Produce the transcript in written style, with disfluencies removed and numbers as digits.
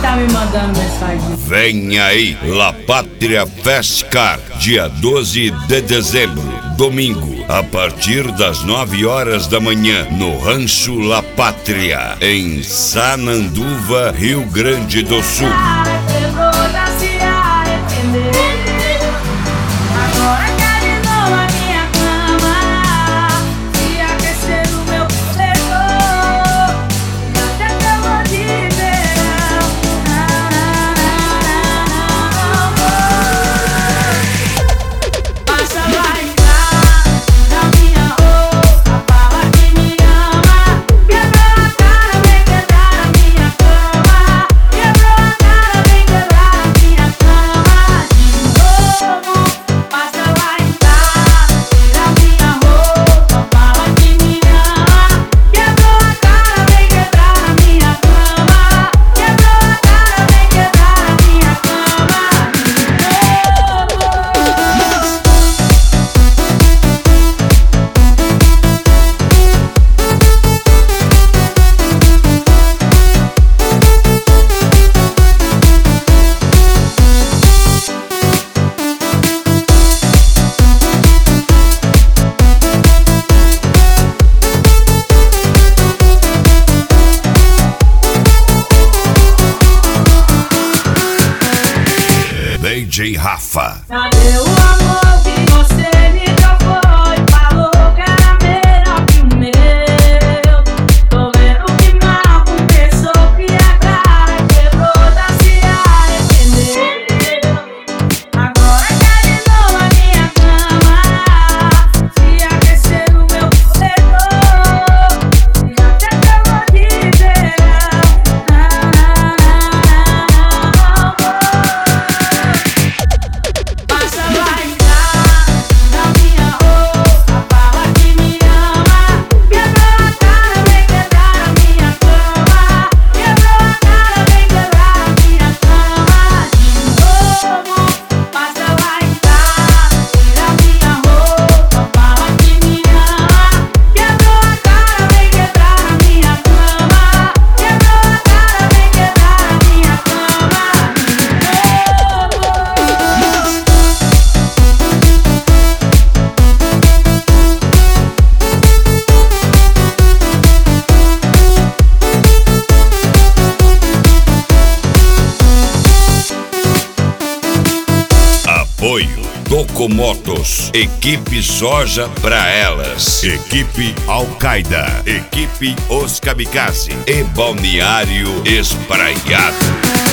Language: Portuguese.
tá me mandando mensagem. Vem aí, La Pátria Fest Car, dia 12 de dezembro, domingo, a partir das 9 horas da manhã, no Rancho La Pátria, em Sananduva, Rio Grande do Sul. DJ Rafa. Cadê o amor que você me deu foi? Falou que era melhor que o meu. Tô vendo que mal começou, que a cara quebrou, da se arrependeu. Agora quer de novo a minha cama, se aquecer no meu setor, e até que eu vou te ver. Apoio Docomotos, equipe soja pra elas, equipe Al-Qaeda, equipe Os Kamikaze e Balneário Espraiado.